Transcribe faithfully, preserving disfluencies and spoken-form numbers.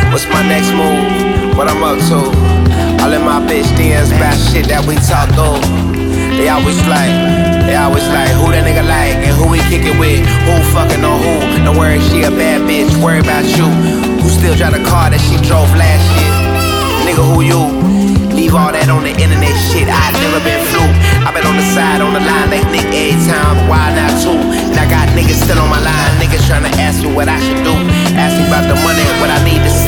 What's my next move? What I'm up to? All in my bitch D Ms about shit that we talk through. They always like, they always like, who that nigga like and who he kick it with, who fucking on who. Don't worry, she a bad bitch, worry about you. Who still drive the car that she drove last year? Nigga, who you? Leave all that on the internet shit, I never been fluke. I been on the side, on the line, like Nick every time, but why not two? And I got niggas still on my line, niggas tryna ask me what I should do. Ask me about the money, what I need to see.